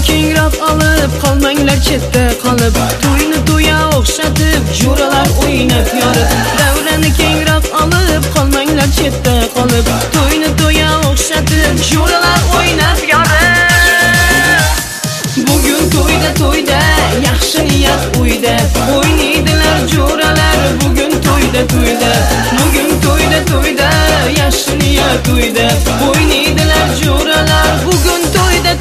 kengroq olib, qolmanglar chetda qolib. To'yni to'ya o'xshatib, jo'ralar o'ynab yorib. Davrani kengroq olib, qolmanglar chetda qolib. To'yni to'ya o'xshatib, jo'ralar o'ynab yorib. Bugun to'yda yaxshi niyat uyda, o'ynaydilar jo'ralar. Bugun to'yda bugun to'yda yaxshi niyat uyda, o'ynaydilar jo'ralar. Bugun to'yda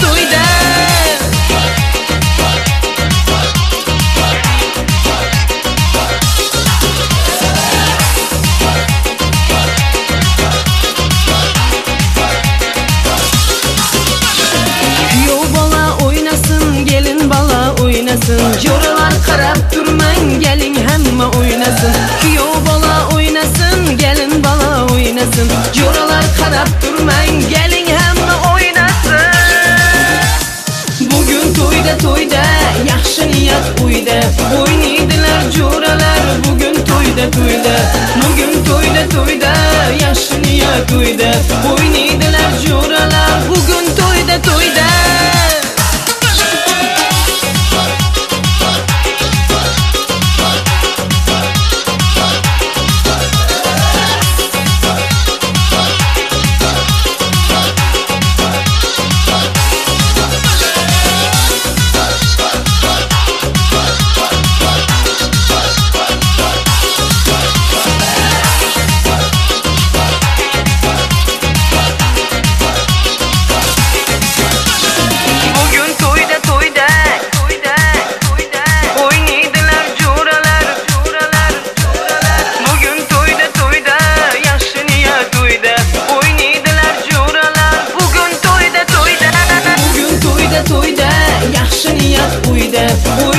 kuyov bola o'ynasın, gelin bola o'ynasın. Jo'ralar qarab turmang, geling hamma o'ynasın. Kuyov bola o'ynasın, gelin bola o'ynasın. Jo'ralar qarab turmang, geling hamma o'ynasın. Bugun to'yda yaxshi niyat uyda, o'ynaydilar jo'ralar. Bugun to'yda bugun to'yda yaxshi niyat uyda, o'ynaydilar jo'ralar. Bugun to'yda yaxshi niyat uyda.